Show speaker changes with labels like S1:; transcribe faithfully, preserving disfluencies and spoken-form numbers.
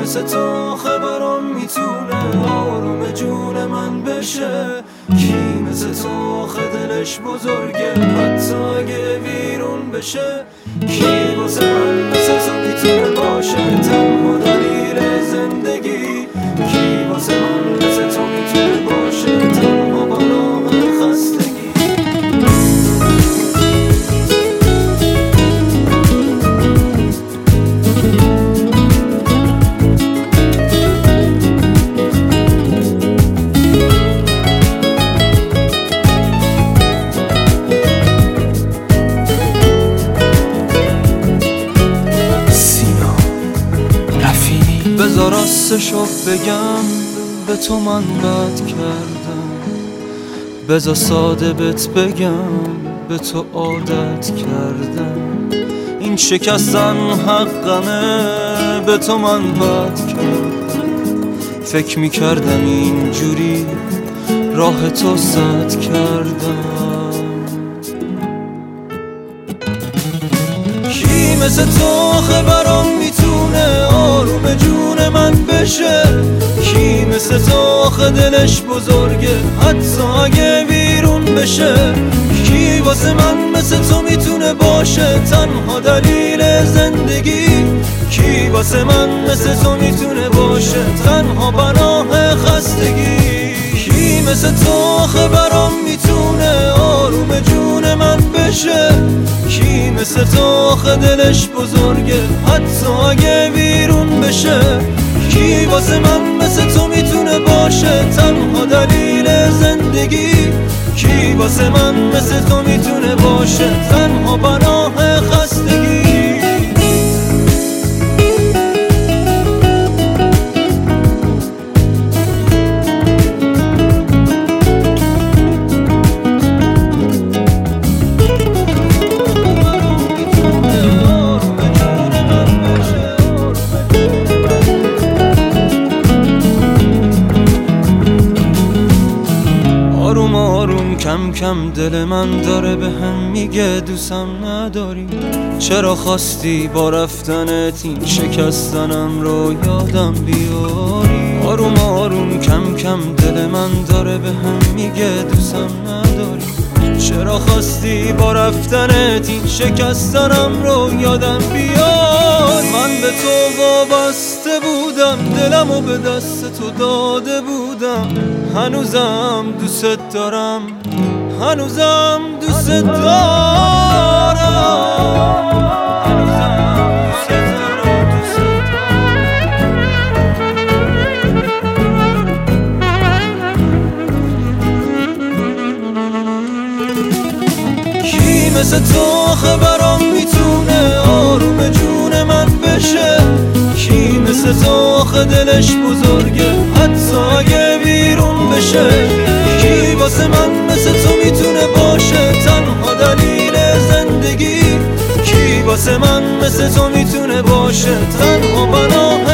S1: مثل تو آخه برام میتونه آروم جون من بشه؟ کی مثل تو آخه دلش بزرگه حتی اگه ویرون بشه؟ کی واسه من مثل تو میتونه باشه تنها دلیل زندگی؟ کی واسه من مثل تو میتونه باشه تنها بنام خستگی؟ بذار راستشو بگم به تو من بد کردم، بذار ساده بهت بگم به تو عادت کردم. این شکستن حقمه به تو من بد کردم، فکر میکردم اینجوری راه تو زد کردم. کی مثل تو آخه برام میتونه آروم جون من بشه؟ کی مثل تو آخه دلش بزرگه حتی اگه ویرون بشه؟ کی واسه من مثل تو میتونه باشه تنها دلیل زندگی؟ کی واسه من مثل تو میتونه باشه تنها پناه خستگی؟ کی مثل تو آخه برام میتونه آروم جون من بشه؟ کی مثل تو آخه دلش بزرگه حتی اگه ویرون بشه؟ کی واسه من مثل تو میتونه باشه تنها دلیل زندگی؟ کی واسه من مثل تو میتونه باشه تنها پناه خستگی؟ آروم آروم کم کم دل من داره به هم میگه دوستم نداری. چرا خواستی با رفتنت این شکستنم رو یادم بیاری؟ آروم آروم کم کم دل من داره به هم میگه دوستم نداری. چرا خواستی با رفتنت این شکستنم رو یادم بیاری؟ من به تو وابسته بودم دلمو به دست تو داده بودم، هنوزم دوست دارم هنوزم دوست دارم هنوزم دوست دارم دوست دارم. کی مثل تو آخه برام میتونه آروم جون من بشه؟ کی مثل تو آخه دلش بزرگه حتی اگه ویرون بشه؟ کی واسه من مثل تو میتونه باشه تنها دلیل زندگی؟ کی واسه من مثل تو میتونه باشه تنها پناه